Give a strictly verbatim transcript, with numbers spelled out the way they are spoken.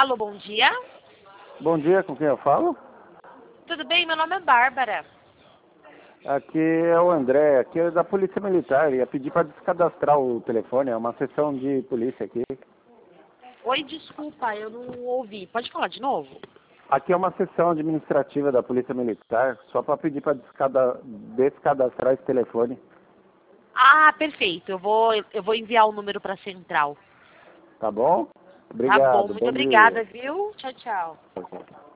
Alô, bom dia. Bom dia, com quem eu falo? Tudo bem? Meu nome é Bárbara. Aqui é o André, aqui é da Polícia Militar. Ia pedir para descadastrar o telefone, é uma sessão de polícia aqui. Oi, desculpa, eu não ouvi. Pode falar de novo? Aqui é uma sessão administrativa da Polícia Militar, só para pedir para descada... descadastrar esse telefone. Ah, perfeito. Eu vou, eu vou enviar o número para a central. Tá bom? Tá bom, Obrigado, muito bom obrigada, dia. viu? Tchau, tchau. Tchau, tchau.